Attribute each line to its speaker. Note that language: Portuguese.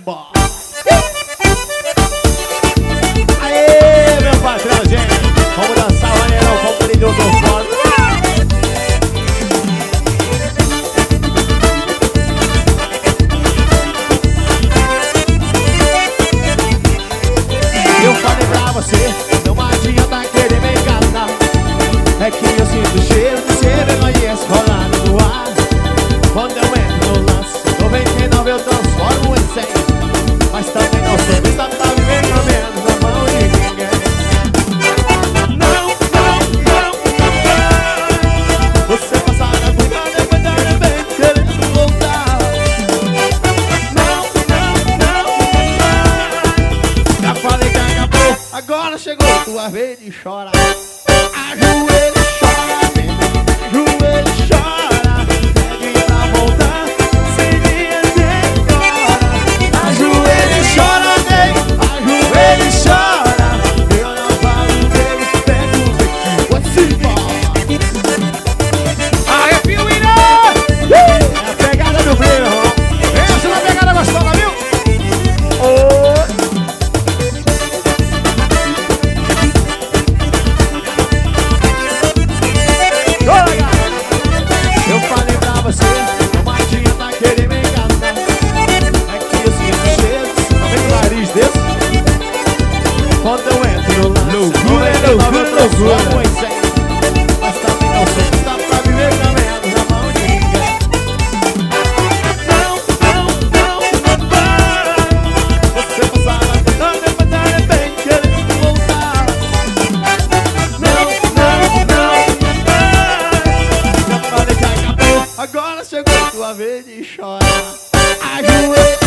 Speaker 1: embora. Aê, meu patrão, gente. Vamos dançar o maneirão com o brilho do fone. Eu falei pra você, não adianta querer me enganar. É que eu sinto o cheiro de ser vergonha rolando no ar. Quando eu entro no lance, 99 eu transformo em 100. Mas também não sou vista pra viver com menos na mão de ninguém. Não, não, não, não. Você passar a vida depois de repente querendo voltar. Não, não, não, não. Já falei que acabou, agora chegou tua vez de chorar. Ajoelha e chora, baby. Ajoelha e chora. Pede pra voltar, sem me agora. Ajoelha e chora, baby. Ajoelha e chora. Eu não falo dele, pego o bequinho, vou-se embora. Arrepio, Irã! É a pegada do brilho, irmão. Essa é uma pegada gostosa, viu? Eu falei pra você, não adianta querer me enganar. É que eu sinto cheiro, tá vendo o nariz desse? Quando eu entro no lance, loucura, loucura. Mas também não sei que dá pra viver caminhando na mão de ninguém. Não, não, não, não vai. Você passar a vida depois de repente querendo voltar. Não, não, não, não vai. Já falei que acabou, agora chegou tua vez de chorar. Ajoelha.